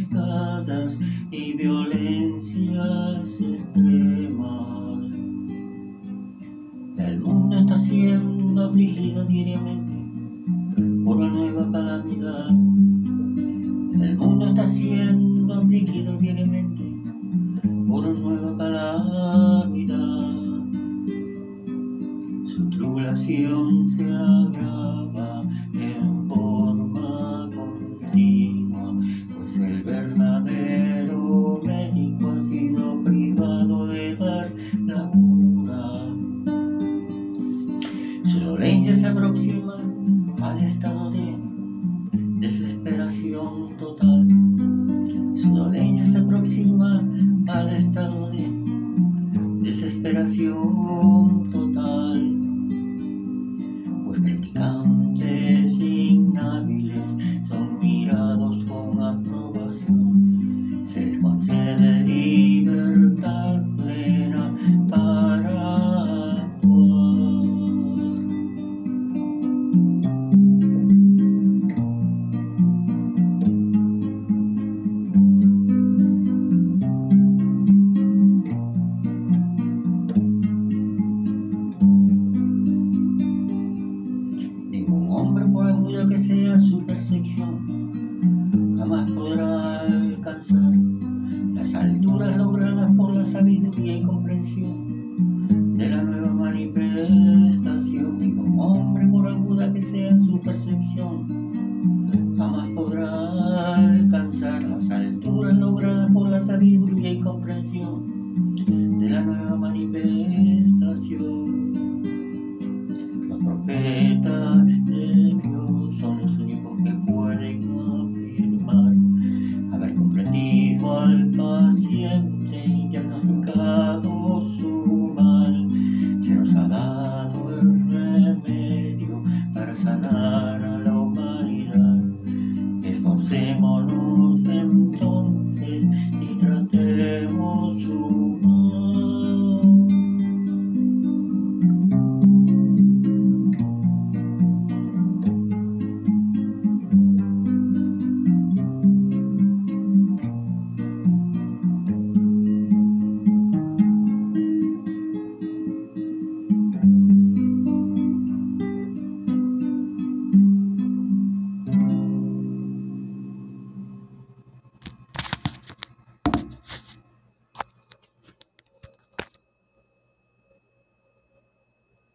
cascadas y violencias extremas. El mundo está siendo afligido diariamente por una nueva calamidad. El mundo está siendo afligido diariamente por una nueva calamidad. Su tribulación se agrava en forma continua, pues el verdadero médico ha sido privado de dar la cura. Su dolencia se aproxima al estado de desesperación total. Su dolencia se aproxima al estado de desesperación total. Pues practicantes inhábiles son mirados con aprobación. Se les concede libertad plena para actuar. Ningún hombre, por aguda que sea su percepción, jamás podrá alcanzar las alturas logradas por la sabiduría y comprensión de la nueva manifestación. Ningún hombre, por aguda que sea su percepción, jamás podrá alcanzar las alturas logradas por la sabiduría y comprensión de la nueva manifestación. Los profetas de Dios son los únicos que pueden afirmar haber comprendido al paciente y diagnosticar